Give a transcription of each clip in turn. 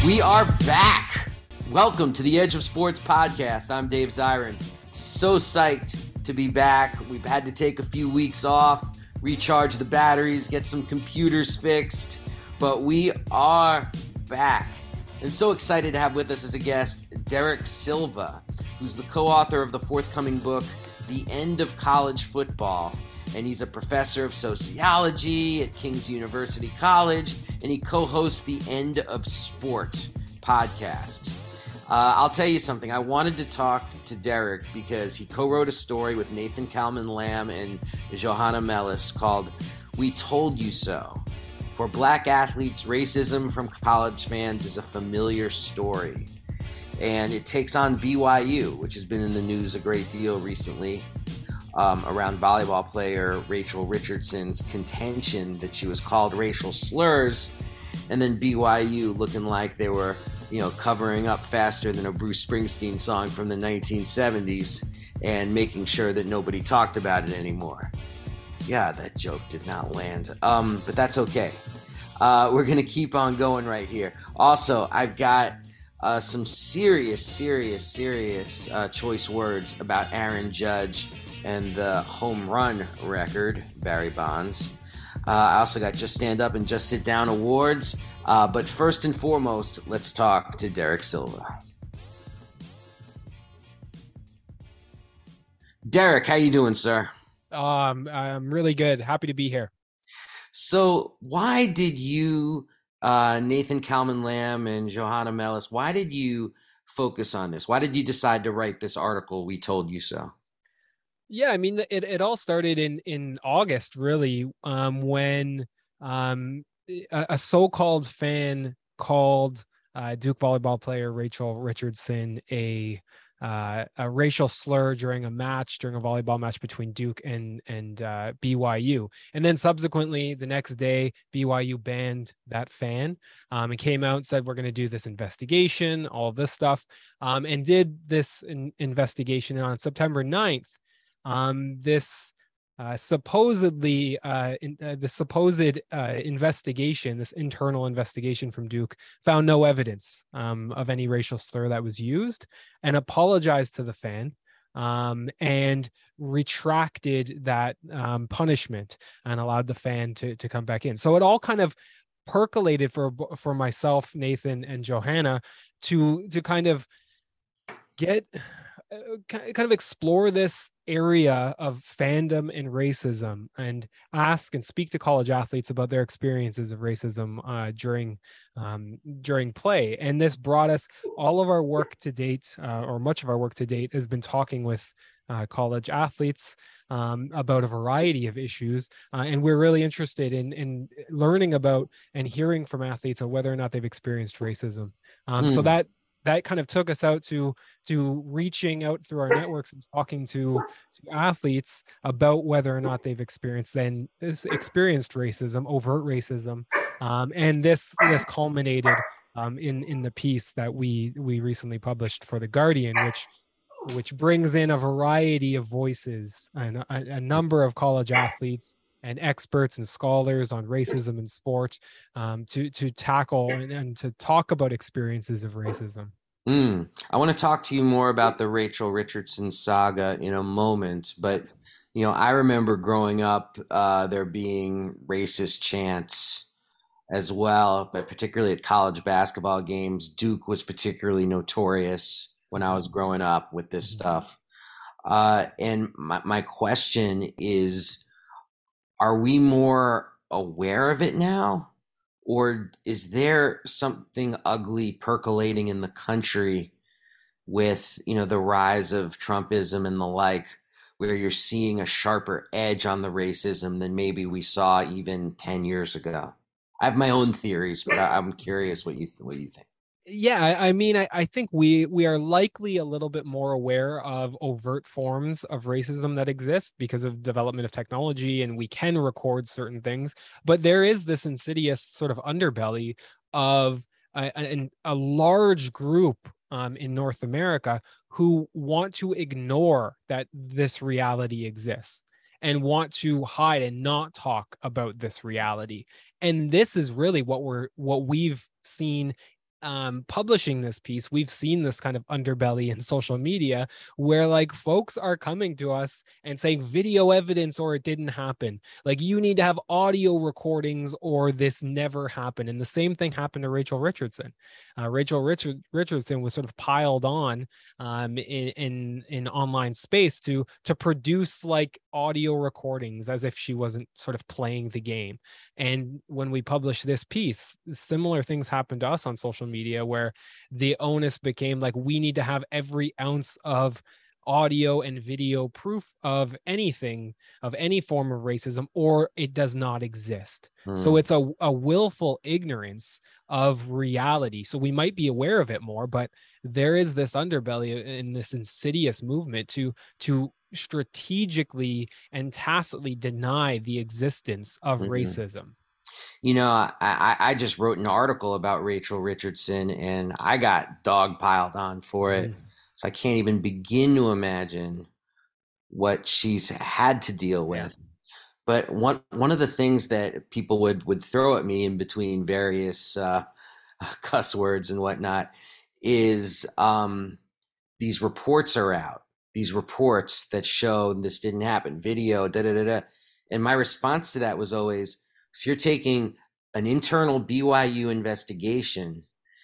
We are back. Welcome to the Edge of Sports podcast. I'm Dave Zirin. So psyched to be back. We've had to take a few weeks off, recharge the batteries, get some computers fixed, but we are back. And so excited to have with us as a guest Derek Silva, who's the co-author of the forthcoming book, The End of College Football. And he's a professor of sociology at King's University College, and he co-hosts the End of Sport podcast. I'll tell you something. I wanted to talk to Derek because he co-wrote a story with Nathan Kalman-Lamb and Johanna Mellis called We Told You So. For Black athletes, racism from college fans is a familiar story. And it takes on BYU, which has been in the news a great deal recently, around volleyball player Rachel Richardson's contention that she was called racial slurs, and then BYU looking like they were, covering up faster than a Bruce Springsteen song from the 1970s and making sure that nobody talked about it anymore. Yeah, that joke did not land, but that's okay. We're going to keep on going right here. Also, I've got some serious choice words about Aaron Judge and the home run record, Barry Bonds. I also got Just Stand Up and Just Sit Down awards. But first and foremost, let's talk to Derek Silva. Derek, how you doing, sir? I'm really good. Happy to be here. So why did you, Nathan Kalman-Lamb and Johanna Mellis, why did you focus on this? Why did you decide to write this article, We Told You So? Yeah, I mean, it all started in August, really, when a so-called fan called Duke volleyball player Rachel Richardson a racial slur during a volleyball match between Duke and BYU. And then subsequently, the next day, BYU banned that fan and came out and said, we're going to do this investigation, all of this stuff, and did this investigation. And on September 9th, this investigation, this internal investigation from Duke, found no evidence of any racial slur that was used, and apologized to the fan and retracted that punishment and allowed the fan to come back in. So it all kind of percolated for myself, Nathan, and Johanna to kind of explore this area of fandom and racism, and ask and speak to college athletes about their experiences of racism during play. And this brought us all of our work to date, or much of our work to date, has been talking with college athletes about a variety of issues, and we're really interested in learning about and hearing from athletes on whether or not they've experienced racism. So that kind of took us out to reaching out through our networks and talking to athletes about whether or not they've experienced racism, overt racism, and this culminated in the piece that we recently published for The Guardian, which brings in a variety of voices and a number of college athletes and experts and scholars on racism in sport, to tackle and to talk about experiences of racism. I want to talk to you more about the Rachel Richardson saga in a moment, but I remember growing up, there being racist chants as well, but particularly at college basketball games. Duke was particularly notorious when I was growing up with this stuff. And my question is, are we more aware of it now? Or is there something ugly percolating in the country with, the rise of Trumpism and the like, where you're seeing a sharper edge on the racism than maybe we saw even 10 years ago? I have my own theories, but I'm curious what you think. Yeah, I mean, I think we are likely a little bit more aware of overt forms of racism that exist because of development of technology, and we can record certain things. But there is this insidious sort of underbelly of a large group in North America who want to ignore that this reality exists and want to hide and not talk about this reality. And this is really what we've seen publishing this piece, we've seen this kind of underbelly in social media where like folks are coming to us and saying video evidence or it didn't happen. Like you need to have audio recordings or this never happened. And the same thing happened to Rachel Richardson. Richardson was sort of piled on in online space to produce like audio recordings as if she wasn't sort of playing the game. And when we published this piece, similar things happened to us on social media where the onus became like, we need to have every ounce of audio and video proof of anything, of any form of racism, or it does not exist. So it's a willful ignorance of reality. So we might be aware of it more, but there is this underbelly in this insidious movement to strategically and tacitly deny the existence of racism. You know, I just wrote an article about Rachel Richardson and I got dogpiled on for it. So I can't even begin to imagine what she's had to deal with. Yeah. But one of the things that people would throw at me in between various cuss words and whatnot is these reports are out. These reports that show this didn't happen, video, da-da-da-da. And my response to that was always, so you're taking an internal BYU investigation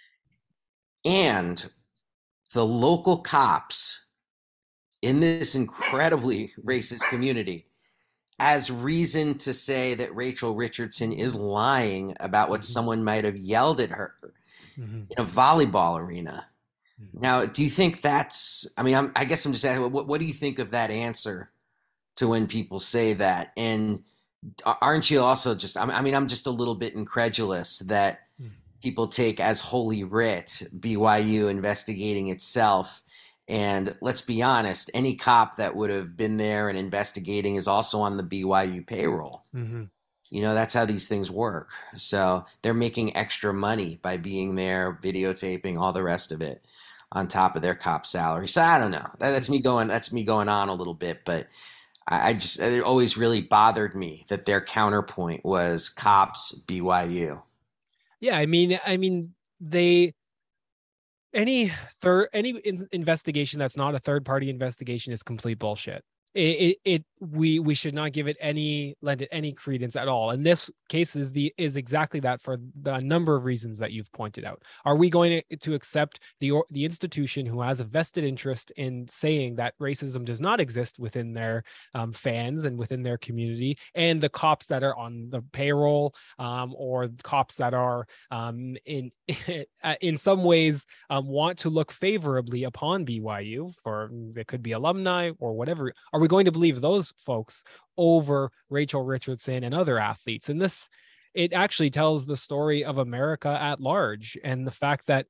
and the local cops in this incredibly racist community as reason to say that Rachel Richardson is lying about what someone might have yelled at her in a volleyball arena. Now, do you think that's, I mean, I guess I'm just asking, what do you think of that answer to when people say that? And aren't you also just, I mean, I'm just a little bit incredulous that people take as holy writ BYU investigating itself. And let's be honest, any cop that would have been there and investigating is also on the BYU payroll. You know, that's how these things work. So they're making extra money by being there, videotaping, all the rest of it on top of their cop salary. So I don't know. That's me going on a little bit, but it always really bothered me that their counterpoint was cops, BYU. Yeah, I mean, any investigation that's not a third party investigation is complete bullshit. We should not lend it any credence at all. And this case is exactly that for the number of reasons that you've pointed out. Are we going to accept the institution who has a vested interest in saying that racism does not exist within their fans and within their community, and the cops that are on the payroll or cops that are in some ways want to look favorably upon BYU, for it could be alumni or whatever? Are we going to believe those folks over Rachel Richardson and other athletes? And it actually tells the story of America at large, and the fact that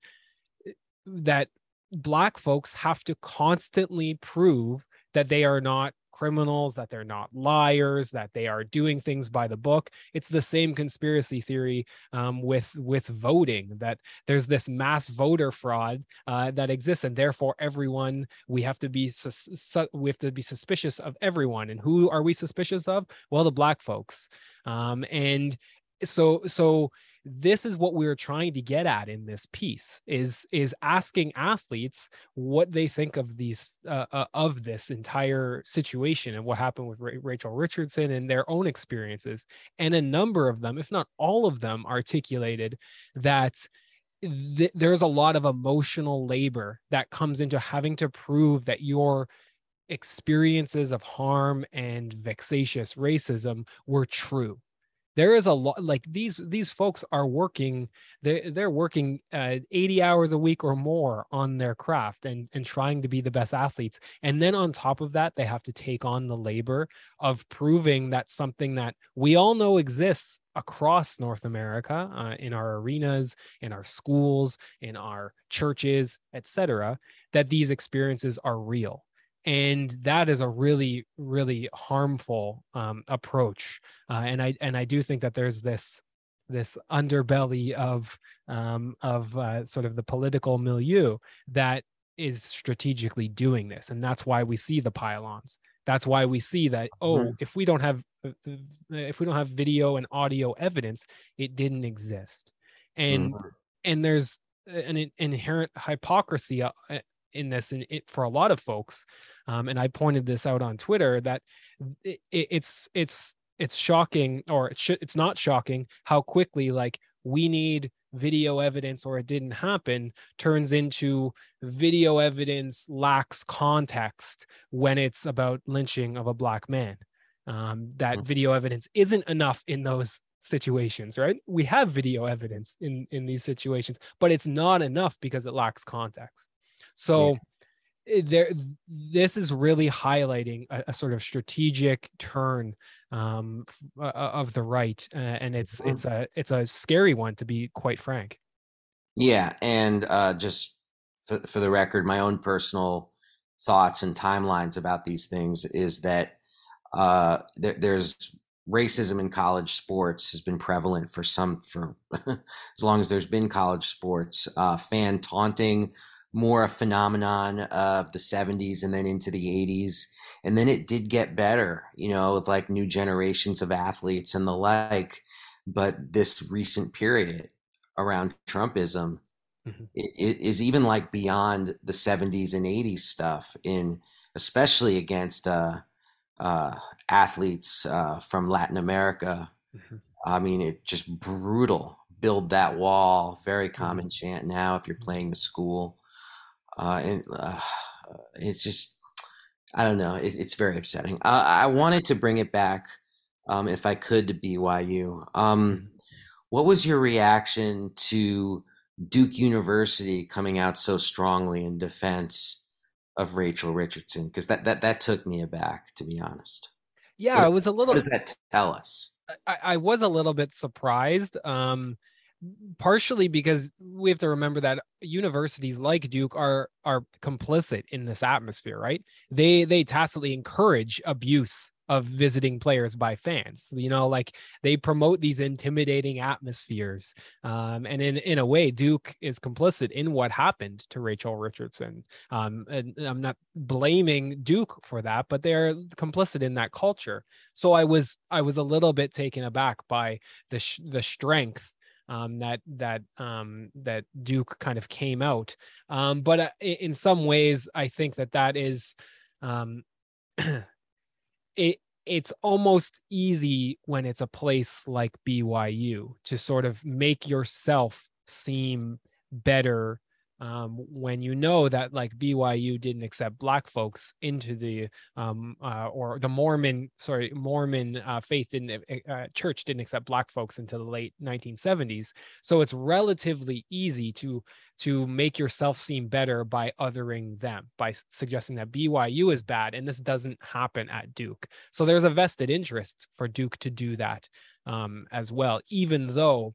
Black folks have to constantly prove that they are not criminals, that they're not liars, that they are doing things by the book. It's the same conspiracy theory with voting, that there's this mass voter fraud that exists, and therefore we have to be suspicious of everyone. And who are we suspicious of? Well, the Black folks. And so this is what we were trying to get at in this piece, is asking athletes what they think of this entire situation and what happened with Rachel Richardson and their own experiences. And a number of them, if not all of them, articulated that there's a lot of emotional labor that comes into having to prove that your experiences of harm and vexatious racism were true. There is a lot, like these folks are working, they're working 80 hours a week or more on their craft and trying to be the best athletes. And then on top of that, they have to take on the labor of proving that something that we all know exists across North America, in our arenas, in our schools, in our churches, etc., that these experiences are real. And that is a really, really harmful approach. And I do think that there's this underbelly of sort of the political milieu that is strategically doing this. And that's why we see the pylons. That's why we see that, if we don't have video and audio evidence, it didn't exist. And there's an inherent hypocrisy in this, for a lot of folks. And I pointed this out on Twitter that it's shocking, or it's not shocking how quickly like we need video evidence or it didn't happen turns into video evidence lacks context when it's about lynching of a Black man. That video evidence isn't enough in those situations, right? We have video evidence in these situations, but it's not enough because it lacks context. So this is really highlighting a sort of strategic turn of the right, and it's a scary one, to be quite frank. Yeah, and just for the record, my own personal thoughts and timelines about these things is that there's racism in college sports has been prevalent for as long as there's been college sports. Fan taunting, more a phenomenon of the 70s and then into the 80s. And then it did get better, with like new generations of athletes and the like. But this recent period around Trumpism it is even like beyond the 70s and 80s stuff, especially against athletes from Latin America. I mean, it just brutal. Build that wall. Very common chant now if you're playing the school. It's just, I don't know. It's very upsetting. I wanted to bring it back, if I could, to BYU. What was your reaction to Duke University coming out so strongly in defense of Rachel Richardson? Because that took me aback, to be honest. Yeah, it was a little. What does that tell us? I was a little bit surprised. Partially because we have to remember that universities like Duke are complicit in this atmosphere, right? They tacitly encourage abuse of visiting players by fans. Like they promote these intimidating atmospheres. And in a way, Duke is complicit in what happened to Rachel Richardson. And I'm not blaming Duke for that, but they're complicit in that culture. So I was a little bit taken aback by the strength that Duke kind of came out. But in some ways, I think that is it's almost easy when it's a place like BYU to sort of make yourself seem better, when that like BYU didn't accept Black folks into the or the Mormon faith church didn't accept Black folks into the late 1970s. So it's relatively easy to make yourself seem better by othering them, by suggesting that BYU is bad, and this doesn't happen at Duke. So there's a vested interest for Duke to do that as well, even though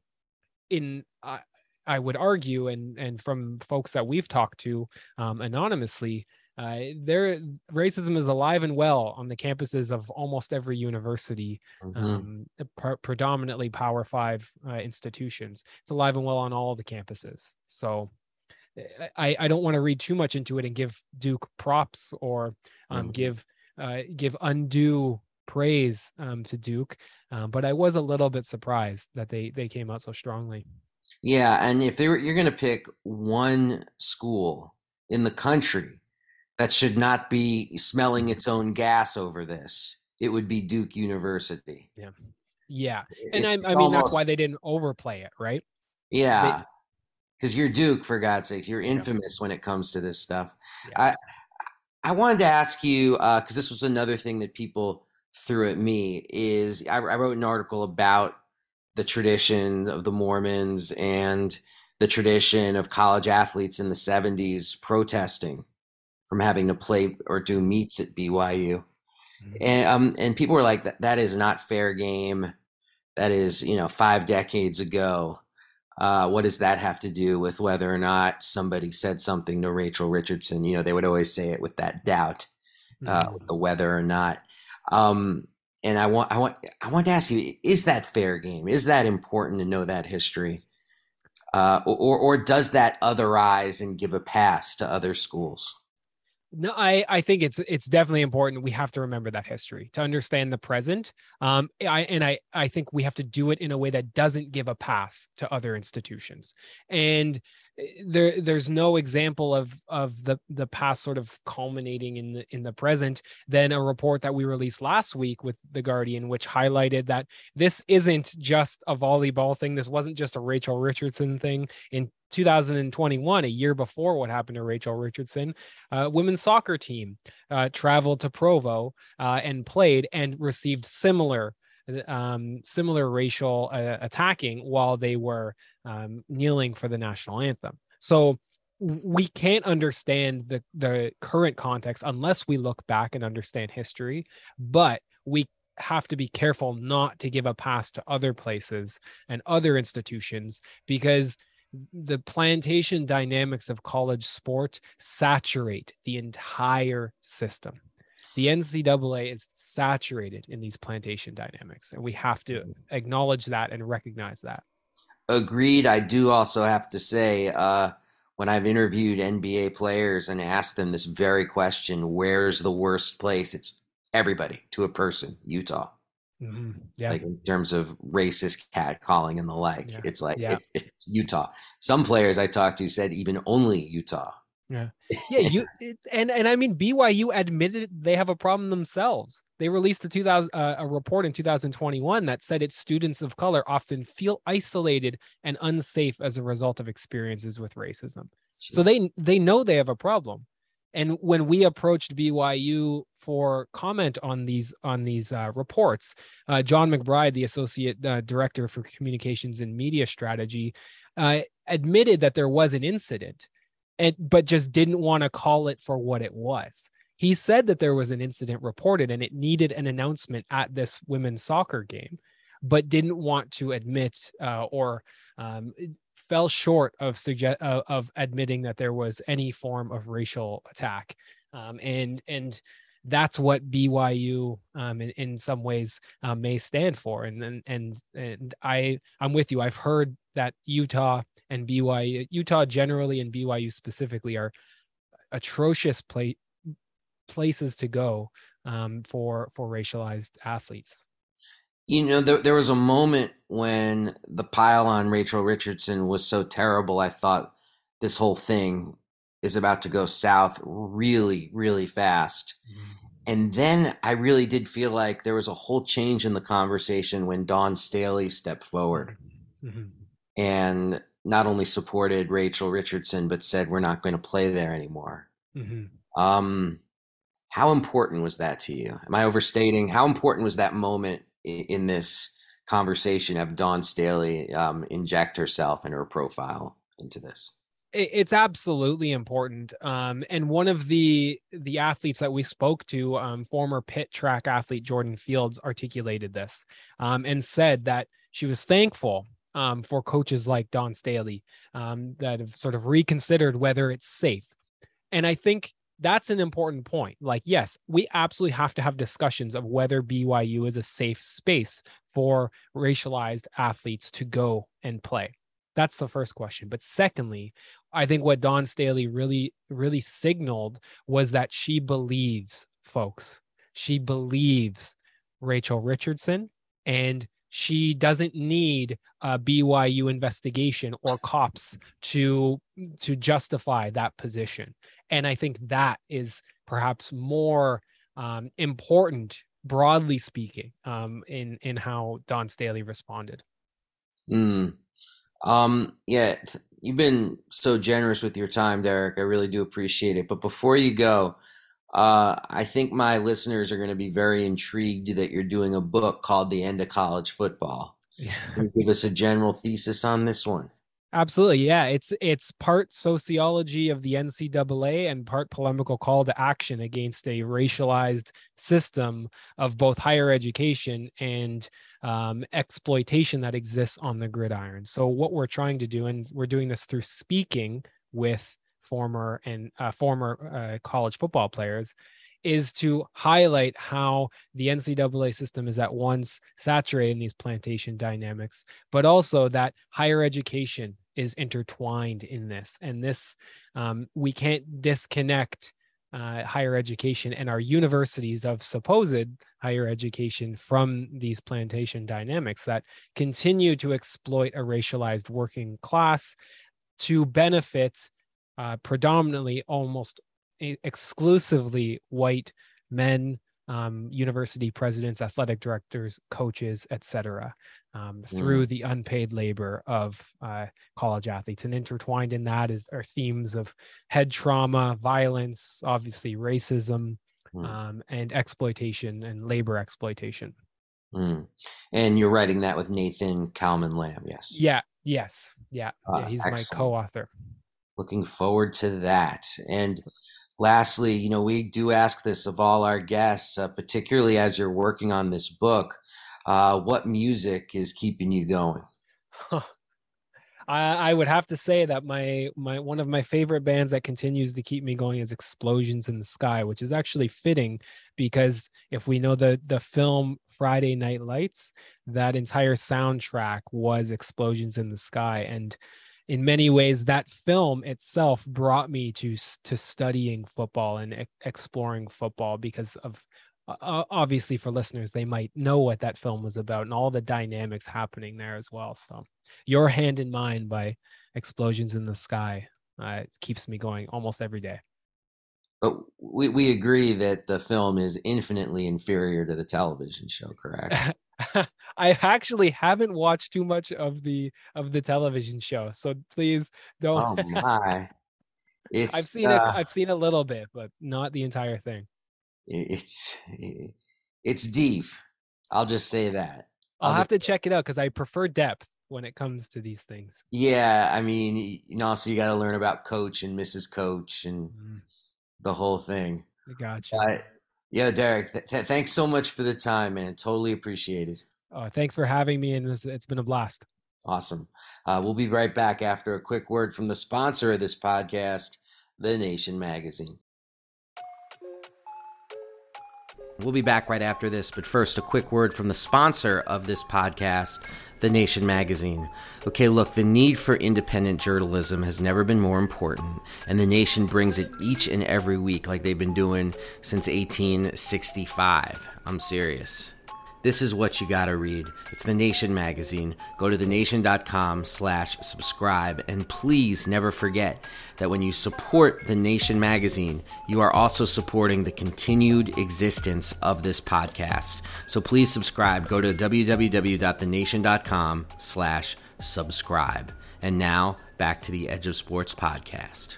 I would argue, and from folks that we've talked to anonymously, racism is alive and well on the campuses of almost every university, predominantly Power 5 institutions. It's alive and well on all the campuses. So I don't want to read too much into it and give Duke props or give undue praise to Duke, but I was a little bit surprised that they came out so strongly. Yeah, and if you're going to pick one school in the country that should not be smelling its own gas over this, it would be Duke University. Yeah. And I mean, that's why they didn't overplay it, right? Yeah, because you're Duke, for God's sake. You're infamous when it comes to this stuff. Yeah. I wanted to ask you, because this was another thing that people threw at me, is I wrote an article about the tradition of the Mormons and the tradition of college athletes in the 70s protesting from having to play or do meets at BYU. And people were like, that is not fair game. That is, 5 decades ago. What does that have to do with whether or not somebody said something to Rachel Richardson? They would always say it with that doubt, with the whether or not. And I want to ask you, is that fair game? Is that important to know that history? Or does that otherize and give a pass to other schools? No, I think it's definitely important. We have to remember that history to understand the present. I think we have to do it in a way that doesn't give a pass to other institutions. And there's no example of the past sort of culminating in the present than a report that we released last week with The Guardian, which highlighted that this isn't just a volleyball thing. This wasn't just a Rachel Richardson thing. In 2021, a year before what happened to Rachel Richardson, women's soccer team traveled to Provo and played and received similar racial attacking while they were kneeling for the national anthem. So we can't understand the current context unless we look back and understand history, but we have to be careful not to give a pass to other places and other institutions, because the plantation dynamics of college sport saturate the entire system. The NCAA is saturated in these plantation dynamics, and we have to acknowledge that and recognize that. Agreed. I do also have to say, when I've interviewed NBA players and asked them this very question, where's the worst place? It's everybody to a person, Utah. Mm-hmm. Yeah. Like in terms of racist catcalling and the like. Yeah. It's like Yeah. it's Utah. Some players I talked to said even only Utah. Yeah. Yeah. And I mean, BYU admitted they have a problem themselves. They released a report in 2021 that said its students of color often feel isolated and unsafe as a result of experiences with racism. Jeez. So they know they have a problem. And when we approached BYU for comment on these reports, John McBride, the associate director for communications and media strategy, admitted that there was an incident, but just didn't want to call it for what it was. He said that there was an incident reported and it needed an announcement at this women's soccer game, but didn't want to admit or fell short of admitting that there was any form of racial attack. And that's what BYU in some ways may stand for. And I'm with you. I've heard that Utah generally and BYU specifically are atrocious places to go for racialized athletes. You know, there was a moment when the pile on Rachel Richardson was so terrible, I thought this whole thing is about to go south really, really fast. Mm-hmm. And then I really did feel like there was a whole change in the conversation when Dawn Staley stepped forward mm-hmm. and not only supported Rachel Richardson, but said, we're not going to play there anymore. Mm-hmm. How important was that to you? Am I overstating? How important was that moment in this conversation of Dawn Staley inject herself and her profile into this? It's absolutely important. And one of the athletes that we spoke to, former Pitt track athlete Jordan Fields, articulated this and said that she was thankful for coaches like Dawn Staley that have sort of reconsidered whether it's safe. And I think that's an important point. Like, yes, we absolutely have to have discussions of whether BYU is a safe space for racialized athletes to go and play. That's the first question. But secondly, I think what Dawn Staley really, really signaled was that she believes, folks. She believes Rachel Richardson, and she doesn't need a BYU investigation or cops to justify that position. And I think that is perhaps more important, broadly speaking, in how Dawn Staley responded. Yeah, you've been so generous with your time, Derek. I really do appreciate it. But before you go, I think my listeners are going to be very intrigued that you're doing a book called The End of College Football. Yeah. Can you give us a general thesis on this one? Absolutely. Yeah. It's part sociology of the NCAA and part polemical call to action against a racialized system of both higher education and exploitation that exists on the gridiron. So what we're trying to do, and we're doing this through speaking with former college football players, is to highlight how the NCAA system is at once saturated in these plantation dynamics, but also that higher education is intertwined in this. And this, we can't disconnect higher education and our universities of supposed higher education from these plantation dynamics that continue to exploit a racialized working class to benefit predominantly, almost exclusively white men, university presidents, athletic directors, coaches, etc., through the unpaid labor of college athletes. And intertwined in that are themes of head trauma, violence, obviously racism, and exploitation and labor exploitation. And you're writing that with Nathan Kalman Lamb, yes? Yeah, yes. Yeah, he's excellent. my co-author. Looking forward to that. And lastly, we do ask this of all our guests, particularly as you're working on this book, what music is keeping you going? I would have to say that my one of my favorite bands that continues to keep me going is Explosions in the Sky, which is actually fitting because if we know the film Friday Night Lights, that entire soundtrack was Explosions in the Sky. And in many ways, that film itself brought me to studying football and exploring football because of, obviously for listeners, they might know what that film was about and all the dynamics happening there as well. So Your Hand in Mine by Explosions in the Sky, it keeps me going almost every day. But we agree that the film is infinitely inferior to the television show, correct? I actually haven't watched too much of the television show, so please don't. Oh my! I've seen a little bit, but not the entire thing. It's deep. I'll just say that. I'll have to check it out because I prefer depth when it comes to these things. Yeah, I mean, also you got to learn about Coach and Mrs. Coach and the whole thing. I gotcha. Yeah, Derek, thanks so much for the time, man. Totally appreciate it. Oh, thanks for having me, and it's been a blast. Awesome. We'll be right back after a quick word from the sponsor of this podcast, The Nation Magazine. We'll be back right after this, but first, a quick word from the sponsor of this podcast, The Nation Magazine. Okay, look, the need for independent journalism has never been more important, and The Nation brings it each and every week like they've been doing since 1865. I'm serious. This is what you gotta read. It's The Nation Magazine. Go to thenation.com/subscribe. And please never forget that when you support The Nation Magazine, you are also supporting the continued existence of this podcast. So please subscribe. Go to www.thenation.com/subscribe. And now, back to the Edge of Sports podcast.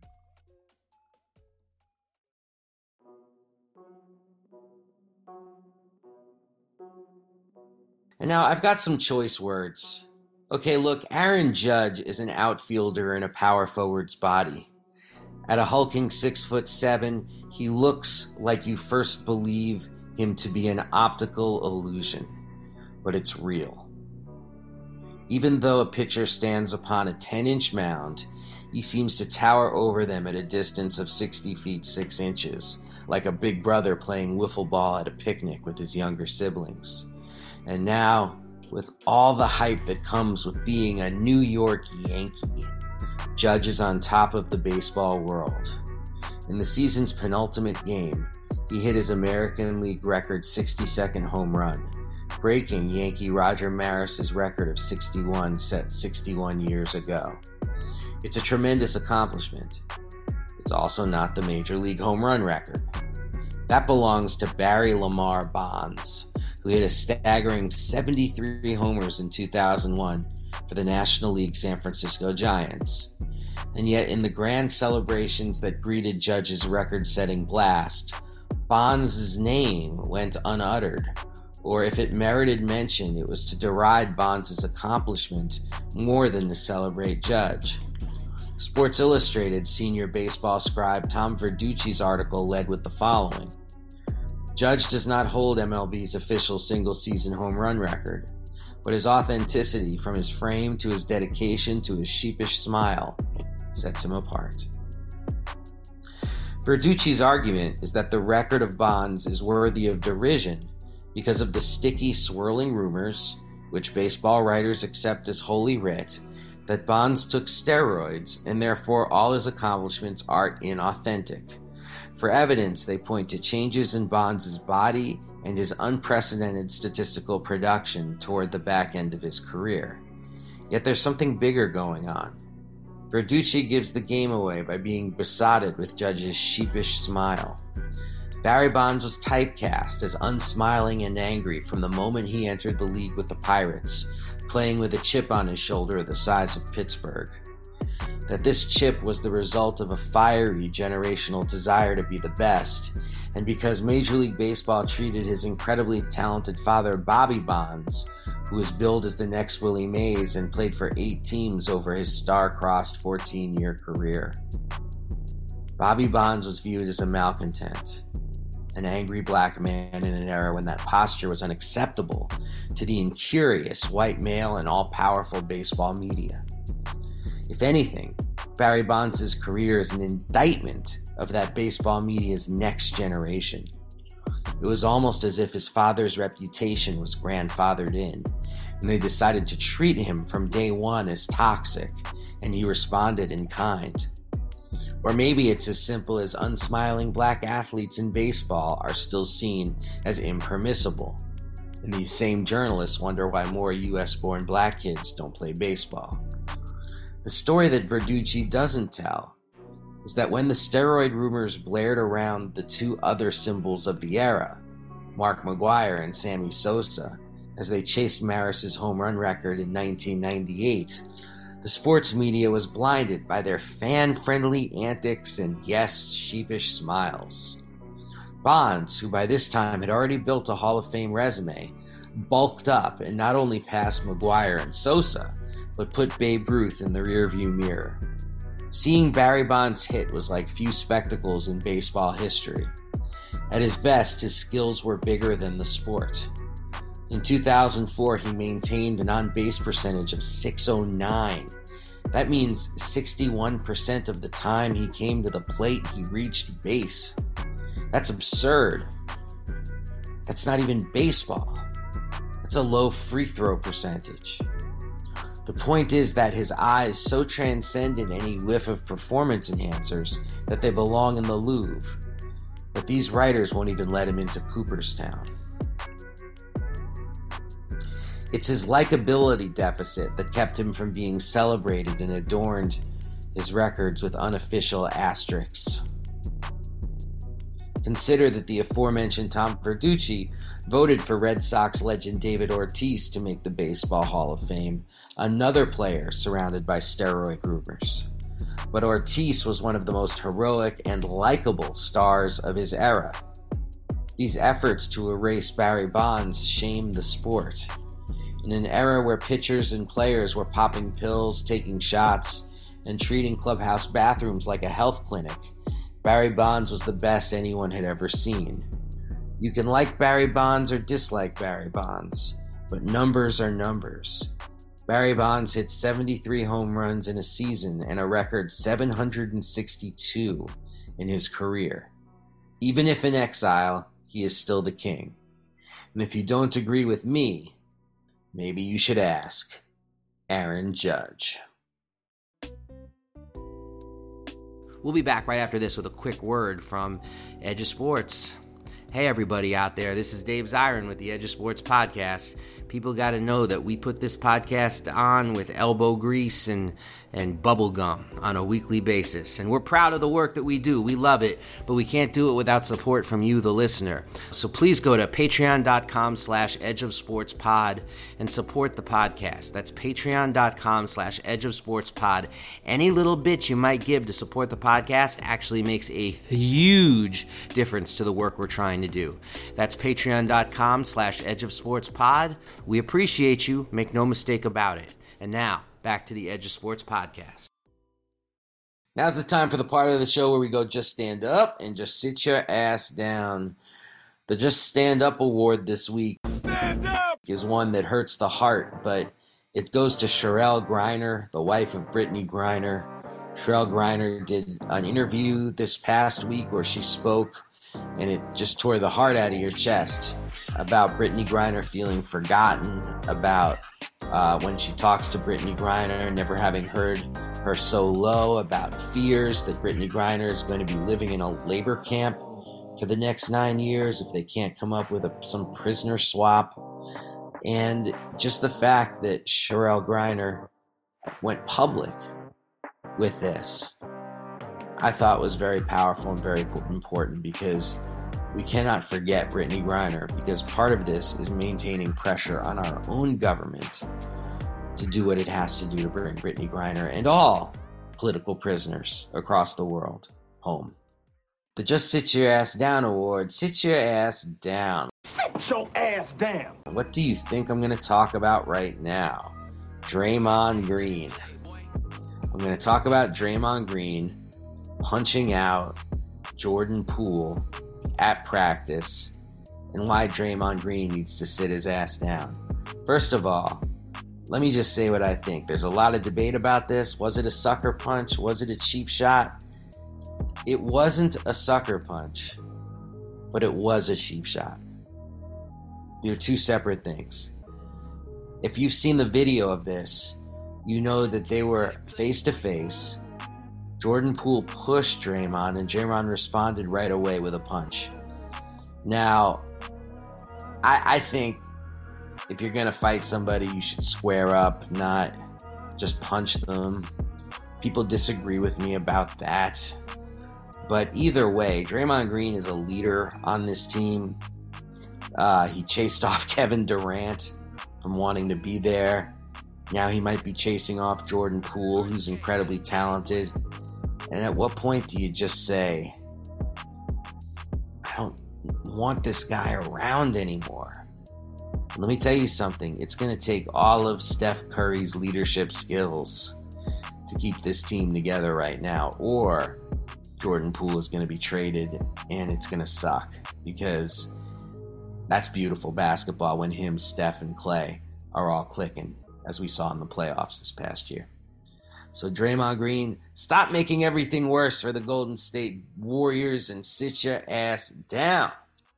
And now I've got some choice words. Okay, look, Aaron Judge is an outfielder in a power forward's body. At a hulking 6'7", he looks like you first believe him to be an optical illusion, but it's real. Even though a pitcher stands upon a 10-inch mound, he seems to tower over them at a distance of 60 feet 6 inches, like a big brother playing wiffle ball at a picnic with his younger siblings. And now, with all the hype that comes with being a New York Yankee, Judge is on top of the baseball world. In the season's penultimate game, he hit his American League record 62nd home run, breaking Yankee Roger Maris's record of 61 set 61 years ago. It's a tremendous accomplishment. It's also not the Major League home run record. That belongs to Barry Lamar Bonds, who hit a staggering 73 homers in 2001 for the National League San Francisco Giants. And yet, in the grand celebrations that greeted Judge's record-setting blast, Bonds' name went unuttered, or if it merited mention, it was to deride Bonds' accomplishment more than to celebrate Judge. Sports Illustrated senior baseball scribe Tom Verducci's article led with the following: Judge does not hold MLB's official single-season home run record, but his authenticity, from his frame to his dedication to his sheepish smile, sets him apart. Verducci's argument is that the record of Bonds is worthy of derision because of the sticky, swirling rumors, which baseball writers accept as holy writ, that Bonds took steroids and therefore all his accomplishments are inauthentic. For evidence, they point to changes in Bonds' body and his unprecedented statistical production toward the back end of his career. Yet there's something bigger going on. Verducci gives the game away by being besotted with Judge's sheepish smile. Barry Bonds was typecast as unsmiling and angry from the moment he entered the league with the Pirates, playing with a chip on his shoulder the size of Pittsburgh. That this chip was the result of a fiery generational desire to be the best, and because Major League Baseball treated his incredibly talented father Bobby Bonds, who was billed as the next Willie Mays and played for 8 teams over his star-crossed 14-year career. Bobby Bonds was viewed as a malcontent, an angry black man in an era when that posture was unacceptable to the incurious white male and all-powerful baseball media. If anything, Barry Bonds' career is an indictment of that baseball media's next generation. It was almost as if his father's reputation was grandfathered in, and they decided to treat him from day one as toxic, and he responded in kind. Or maybe it's as simple as unsmiling black athletes in baseball are still seen as impermissible, and these same journalists wonder why more US-born black kids don't play baseball. The story that Verducci doesn't tell is that when the steroid rumors blared around the 2 other symbols of the era, Mark McGwire and Sammy Sosa, as they chased Maris's home run record in 1998, the sports media was blinded by their fan-friendly antics and, yes, sheepish smiles. Bonds, who by this time had already built a Hall of Fame resume, bulked up and not only passed McGwire and Sosa, but put Babe Ruth in the rearview mirror. Seeing Barry Bonds hit was like few spectacles in baseball history. At his best, his skills were bigger than the sport. In 2004, he maintained an on-base percentage of .609. That means 61% of the time he came to the plate, he reached base. That's absurd. That's not even baseball. That's a low free throw percentage. The point is that his eyes so transcended any whiff of performance enhancers that they belong in the Louvre. But these writers won't even let him into Cooperstown. It's his likability deficit that kept him from being celebrated and adorned his records with unofficial asterisks. Consider that the aforementioned Tom Verducci voted for Red Sox legend David Ortiz to make the Baseball Hall of Fame, another player surrounded by steroid rumors. But Ortiz was one of the most heroic and likable stars of his era. These efforts to erase Barry Bonds shamed the sport. In an era where pitchers and players were popping pills, taking shots, and treating clubhouse bathrooms like a health clinic, Barry Bonds was the best anyone had ever seen. You can like Barry Bonds or dislike Barry Bonds, but numbers are numbers. Barry Bonds hit 73 home runs in a season and a record 762 in his career. Even if in exile, he is still the king. And if you don't agree with me, maybe you should ask Aaron Judge. We'll be back right after this with a quick word from Edge of Sports. Hey everybody out there, this is Dave Zirin with the Edge of Sports podcast. People got to know that we put this podcast on with elbow grease and bubble gum on a weekly basis. And we're proud of the work that we do. We love it, but we can't do it without support from you, the listener. So please go to patreon.com/edgeofsportspod and support the podcast. That's patreon.com/edgeofsportspod. Any little bit you might give to support the podcast actually makes a huge difference to the work we're trying to do. That's patreon.com/edgeofsportspod. We appreciate you, make no mistake about it. And now, back to the Edge of Sports podcast. Now's the time for the part of the show where we go just stand up and just sit your ass down. The Just Stand Up Award this week is one that hurts the heart, but it goes to Cherelle Griner, the wife of Brittany Griner. Cherelle Griner did an interview this past week where she spoke, and it just tore the heart out of your chest about Brittany Griner feeling forgotten, about when she talks to Brittany Griner, never having heard her so low about fears that Brittany Griner is going to be living in a labor camp for the next 9 years if they can't come up with some prisoner swap. And just the fact that Cherelle Griner went public with this, I thought was very powerful and very important, because we cannot forget Brittany Griner, because part of this is maintaining pressure on our own government to do what it has to do to bring Brittany Griner and all political prisoners across the world home. The Just Sit Your Ass Down Award. Sit your ass down. Sit your ass down. What do you think I'm going to talk about right now? Draymond Green. I'm going to talk about Draymond Green punching out Jordan Poole at practice and why Draymond Green needs to sit his ass down. First of all, let me just say what I think. There's a lot of debate about this. Was it a sucker punch? Was it a cheap shot? It wasn't a sucker punch, but it was a cheap shot. They're two separate things. If you've seen the video of this, you know that they were face to face. Jordan Poole pushed Draymond, and Draymond responded right away with a punch. Now, I think if you're going to fight somebody, you should square up, not just punch them. People disagree with me about that. But either way, Draymond Green is a leader on this team. He chased off Kevin Durant from wanting to be there. Now he might be chasing off Jordan Poole, who's incredibly talented. And at what point do you just say, I don't want this guy around anymore? Let me tell you something. It's going to take all of Steph Curry's leadership skills to keep this team together right now, or Jordan Poole is going to be traded and it's going to suck, because that's beautiful basketball when him, Steph, and Clay are all clicking, as we saw in the playoffs this past year. So Draymond Green, stop making everything worse for the Golden State Warriors and sit your ass down.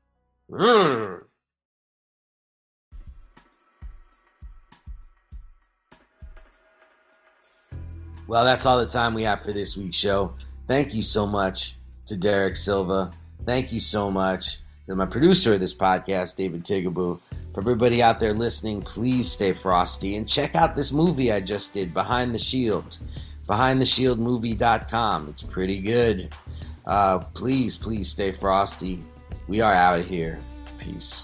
Well, that's all the time we have for this week's show. Thank you so much to Derek Silva. Thank you so much to my producer of this podcast, David Tigaboo. For everybody out there listening, please stay frosty and check out this movie I just did, Behind the Shield. BehindTheShieldMovie.com. It's pretty good. Please stay frosty. We are out of here. Peace.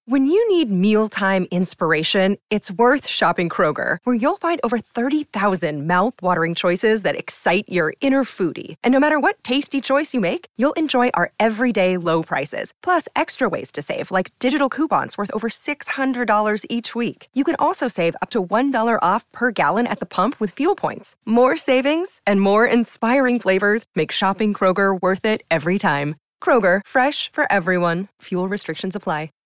When you need mealtime inspiration, it's worth shopping Kroger, where you'll find over 30,000 mouth-watering choices that excite your inner foodie. And no matter what tasty choice you make, you'll enjoy our everyday low prices, plus extra ways to save, like digital coupons worth over $600 each week. You can also save up to $1 off per gallon at the pump with fuel points. More savings and more inspiring flavors make shopping Kroger worth it every time. Kroger, fresh for everyone. Fuel restrictions apply.